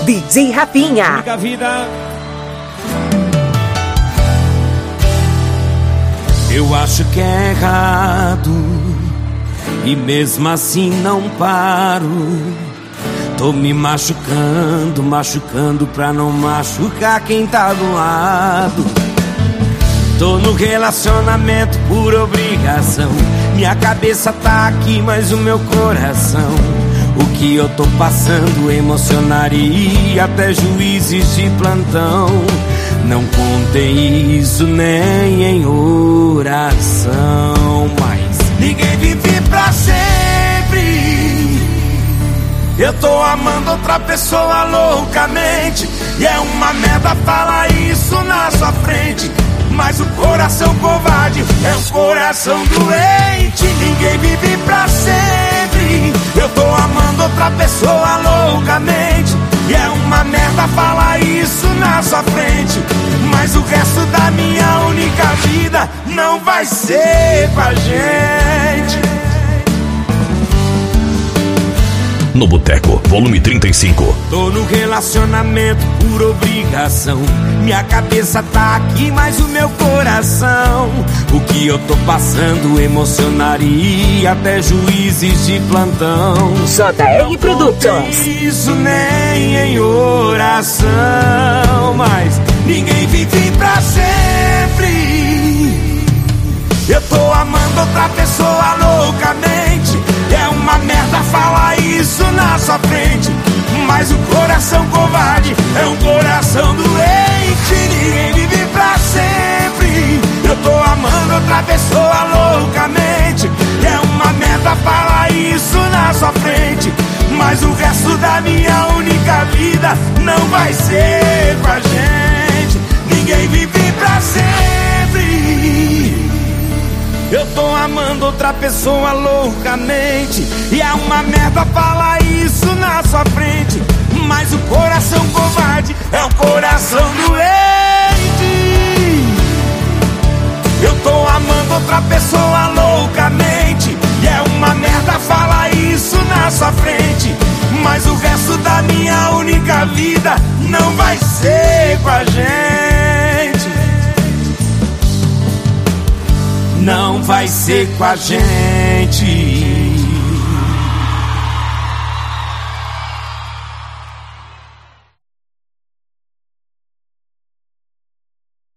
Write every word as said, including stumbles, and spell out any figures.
D J Rafinha. Única vida. Eu acho que é errado e mesmo assim não paro. Tô me machucando, machucando pra não machucar quem tá do lado. Tô no relacionamento por obrigação. Minha cabeça tá aqui, mas o meu coração. O que eu tô passando emocionaria até juízes de plantão. Não contei isso nem em oração, mas ninguém vive pra sempre. Eu tô amando outra pessoa loucamente e é uma merda falar isso na sua frente. Mas o coração covarde é um coração doente. Ninguém vive pra sempre. Eu tô amando outra pessoa loucamente e é uma merda falar isso na sua frente. Mas o resto da minha única vida não vai ser com a gente. No Boteco, volume trinta e cinco. Tô no relacionamento por obrigação. Minha cabeça tá aqui, mas o meu coração. O que eu tô passando emocionaria até juízes de plantão. J R Productions. Isso nem em oração. Mas ninguém vive pra sempre. Eu tô amando outra pessoa loucamente. É uma merda falar isso na sua frente. Mas o coração covarde é um coração doente. Ninguém vive pra sempre. Eu tô amando outra pessoa loucamente. É uma merda falar isso na sua frente. Mas o resto da minha única vida não vai ser com a gente. Ninguém vive pra sempre. Eu tô amando outra pessoa loucamente e é uma merda falar isso na sua frente. Mas o coração covarde é um coração doente. Eu tô amando outra pessoa loucamente e é uma merda falar isso na sua frente. Mas o resto da minha única vida não vai ser com a gente. Não vai ser com a gente.